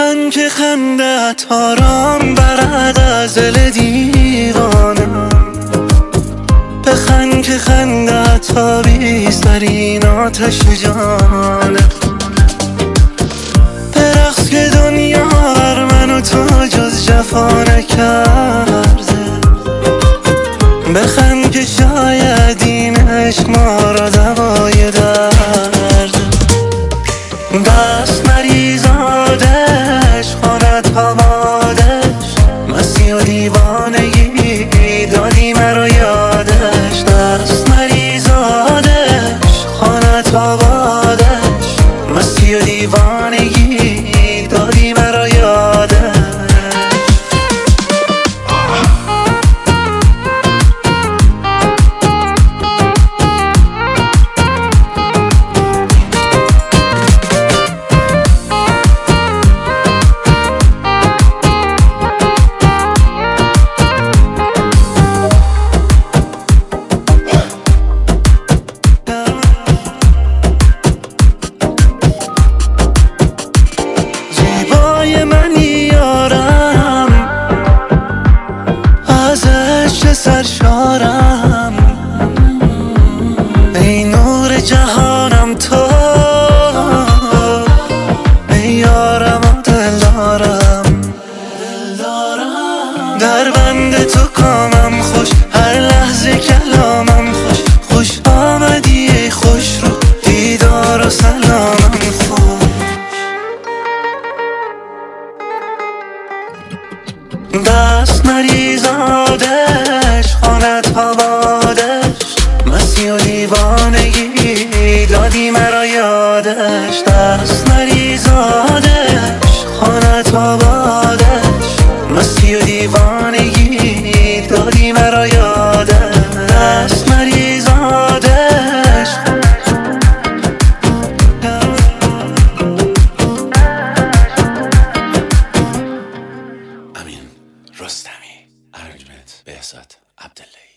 بخند که خندت آرام برد از دل دیوانه، بخند که خندت آبیست در این آتش جانه، برقص که دنیا بر من و تو جز جفا نکرده، بخند که شاید این عشق ما را دوای درده، دست مریزادش خانت آبادش، مستی و دیوانگی دادی مرا یادش، دست مریزادش خانت آبادش، مستی و دیوانگی دادی مرا یادش. سرشارم ای نور جهانم تو، ای یارم و دلدارم، در بند تو کامم خوش، هر لحظه کلامم خوش، خوش آمدی ای خوش رو دیدار و سلامم خوش، دست مریزادش خانت آبادش، مستی و دیوانگی دادی مرا یادش، دست مریزادش خانت آبادش، مستی و دیوانگی دادی مرا یادش، دست مریزادش. امین رستمی، ارجمند بهزاد عبداللهی.